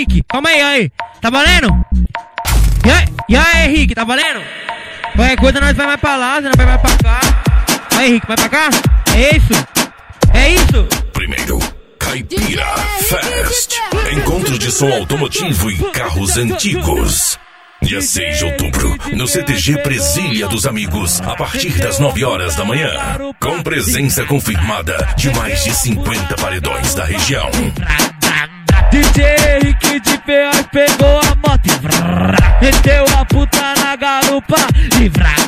Henrique? Calma aí. Tá valendo? E aí, Henrique, tá valendo? Qualquer coisa nós vai mais pra lá, nós vai mais pra cá. Aí, Henrique, vai pra cá? É isso? É isso? Primeiro, Caipira Fest. Encontro de som automotivo e carros antigos. Dia 6 de outubro, no CTG Presília dos Amigos, a partir das 9 horas da manhã. Com presença confirmada de mais de 50 paredões da região. DJ Henrique de Ferraz pegou a moto e meteu a puta na garupa e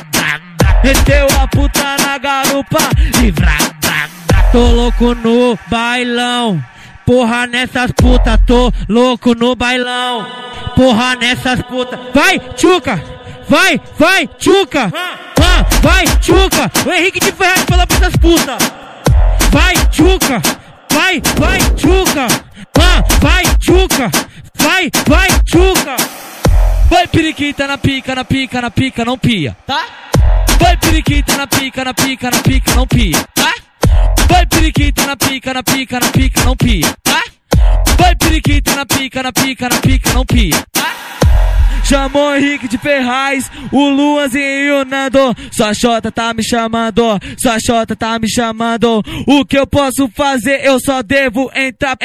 meteu a puta na garupa e tô louco no bailão. Porra nessas putas, tô louco no bailão. Porra nessas putas. Vai, tchuca! Vai, tchuca! Vai, tchuca! O Henrique de Ferraz falou pra essas putas. Vai, tchuca! Vai, tchuca! Vai, tchuca! Vai, tchuca! Vai, periquita na pica, não pia, tá? Vai, periquita na pica, não pia, tá? Vai, periquita na pica, não pia, tá? Vai, periquita na pica, não pia, tá? Chamou Henrique de Ferraz, o Luanzinho e o Nando. Sua xota tá me chamando, sua xota tá me chamando. O que eu posso fazer? Eu só devo entrar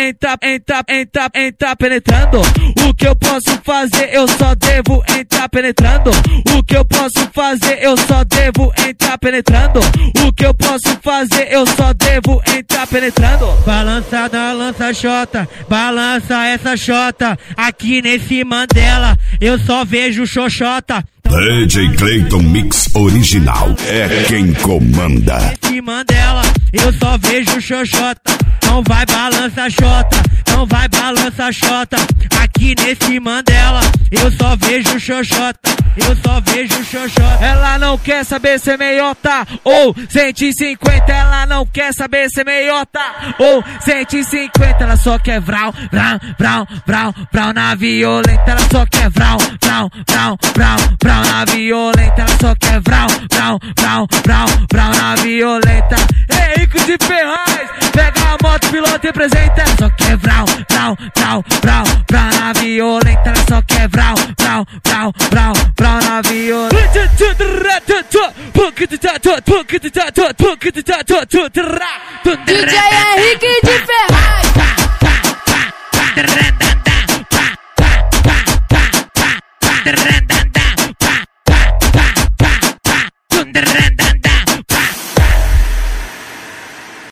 penetrando. O que eu posso fazer? Eu só devo entrar penetrando. O que eu posso fazer? Eu só devo entrar penetrando. O que eu posso fazer? Eu só devo entrar penetrando. Balança da lança xota, balança essa xota. Aqui nesse Mandela, eu só vejo xoxota. DJ Clayton Mix Original é quem comanda. Nesse Mandela, eu só vejo xoxota. Não vai balança xota, não vai balança xota. Aqui nesse Mandela, eu só vejo xoxota. Eu só vejo xoxota. Ela não quer saber se é meiota ou 150. Ela não quer saber se é meiota ou 150. Ela só quer vrau na violenta. Ela só quer vrau na violenta. Ela só quer vrau na violenta. Henrique de Ferraz, pega a moto, piloto e apresenta. Ela só quer vrau na violenta. Ela só quer vrau na violenta. DJ Henrique de Ferraz.